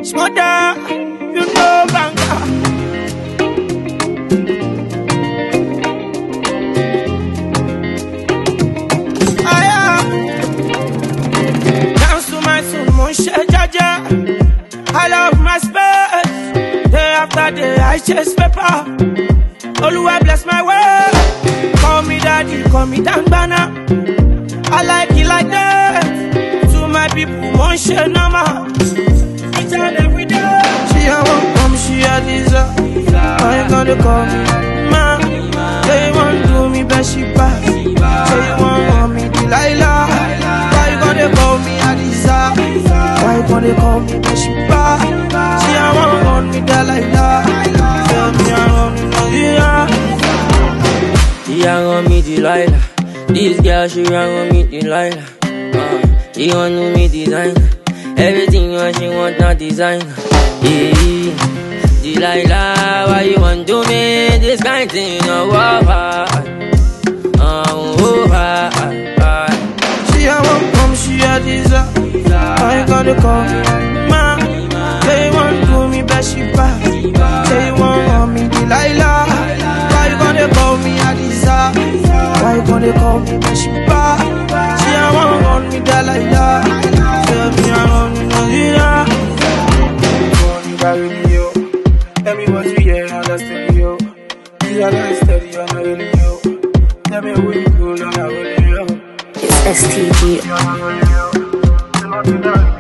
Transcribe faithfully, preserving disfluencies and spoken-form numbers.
Smother, you know banga. Aya, dance to my soul, mon cher Jaja. I love my space. Day after day, I chase paper. Oluwa bless my way. Call me daddy, call me Dangbana. I like it like that. To my people, mon cher Nama. Each and every day. She a won't come, she a desire. I ain't gonna call me ma. They want do me best, she pass. Say you want want me Delilah. Why you gonna call me Adisa? Why you gonna call me best, she pass? She a want want me Delilah. Tell me I want me Delilah. She a want me Delilah. This girl she a want me Delilah. Uh, she want to me designer. Everything what she want not designer. Yeah, Delilah, why you want to me this kind thing? Oh, oh, oh, oh, oh, oh. She a want come, she a desire. I ain't gonna call me ma. They want do me best, she pass. Say you want want me Delilah. Why you gonna call me Adisa? Why you gonna call me best, she pass? She a want want me Delilah. Tell me I want me Delilah. Tell me what you hear, understand you. See I like steady, I'm not really you. Tell me who you cool, I'm not really you. It's S T G. I'm not really you.